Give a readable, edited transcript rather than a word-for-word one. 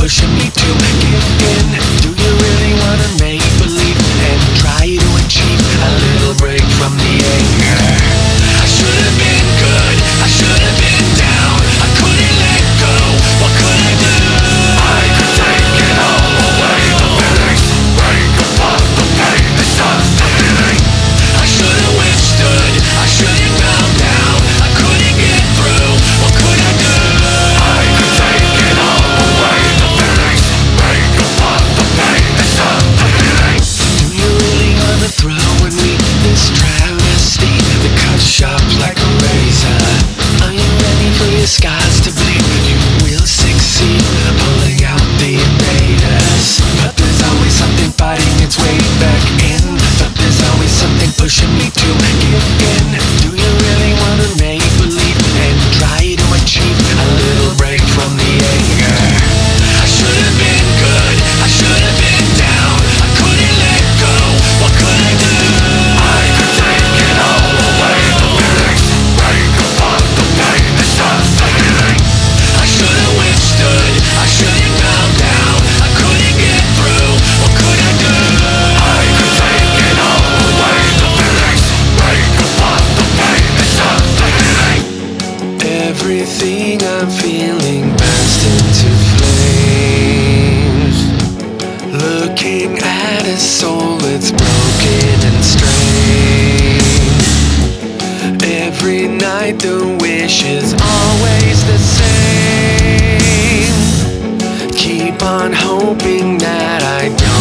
pushing me to give in. Do you really wanna make believe and try to achieve a little break from the anger? I should have been good, I should have been down, I couldn't let go, what could I do? I could take it all away, the feelings break apart, the pain is suffocating. I should have withstood, I shouldn't bow down, I couldn't get through, what could I do? I could take it all away, the feelings break apart, the pain is suffocating. Do you really wanna throw in me this travesty that cuts sharp like a razor? Are you ready for your scars to bleed? You will succeed, pulling out the invaders. But there's always something fighting its way back in. But there's always something pushing me to give in. Do you really wanna make believe and try to achieve a little break from the anger? I should have been good, I should have been down, I couldn't let go, what could I do? I could take it all away, the feelings break apart, the pain is suffocating. I should have withstood, I shouldn't bow down, I couldn't get through, what could I do? I could take it all away, the feelings break apart, the pain is suffocating. Everything I'm feeling burst into flames. Looking at a soul that's broken and strange. Every night the wish is always the same. Keep on hoping that I don't